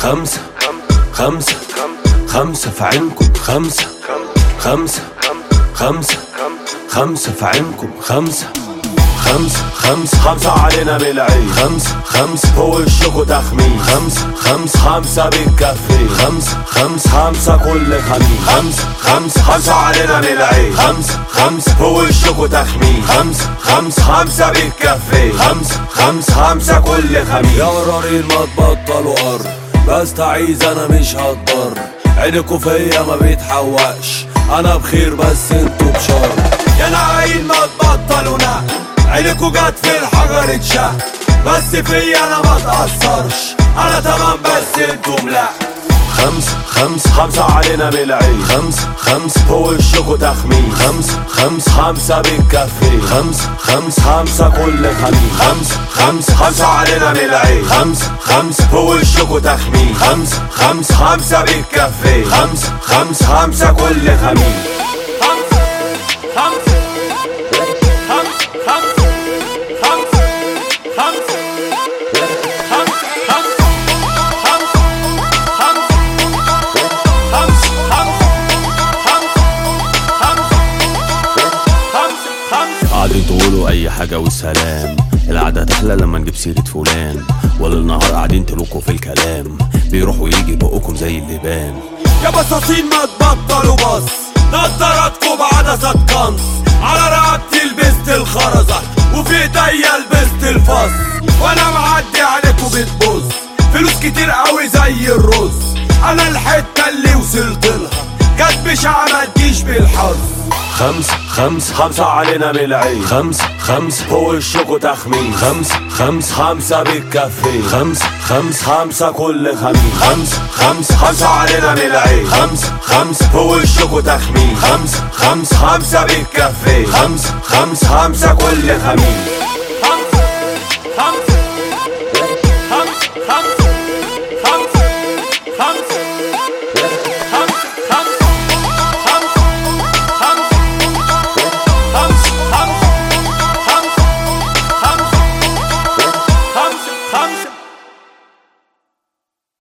خمسة خمسة خمسة في عينكم، خمسة خمسة خمسة خمسة في عينكم، خمسة خمسة خمسة خمسة علينا بالعيد، خمسة خمسة فوق وشكوا تخمين، خمسة خمسة خمسة بتكفي، خمسة خمسة خمسة كل خميس، خمسة خمسة خمسة علينا بالعيد، خمسة خمسة فوق وشكوا تخمين، خمسة خمسة خمسة بتكفي، خمسة خمسة خمسة كل خميس. يا قرارين ما تبطلوا قر، بستعيذ انا مش هتضر، عينكوا فيا ما بيتحوقش، انا بخير بس انتوا بشر. يا ناقين ما تبطلوا نق، عينكوا جت في الحجر اتشق، بس فيا انا ما تأثرش، انا تمام بس انتم لا. خمسة خمسة خمسة علينا بالعيد، خمسة خمسة فوق وشكوا تخمين، خمسة خمسة خمسة بتكفي، خمسة خمسة خمسة كل خميس، خمسة خمسة خمسة علينا بالعيد، خمسة خمسة فوق وشكوا تخمين، خمسة خمسة خمسة بتكفي، خمسة خمسة خمسة كل خميس. قاعدين تقولوا اي حاجة والسلام، القعدة تحلى لما نجيب سيرة فلان، ولا النهار قاعدين تلوكوا في الكلام، بيروح ويجي بقكم زي اللبان. يا بصاصين ما تبطلوا بص، نضاراتكم بعدسة قنص، على رقبتي لبست الخرزة، وفي ايديا لبست الفص، وانا معدي عليكم بتبص، فلوس كتير قوي زي الرز، انا الحتة اللي وصلت لها جت بشعة ما تجيش بالحظ. خمسة خمسة خمسة علينا بالعيد، خمسة خمسة فوق وشكوا تخمين، خمسة خمسة خمسة بتكفي، خمسة خمسة خمسة كل خميس، خمسة خمسة خمسة علينا بالعيد، خمسة خمسة فوق وشكوا تخمين، خمسة خمسة خمسة بتكفي، خمسة خمسة خمسة كل خميس.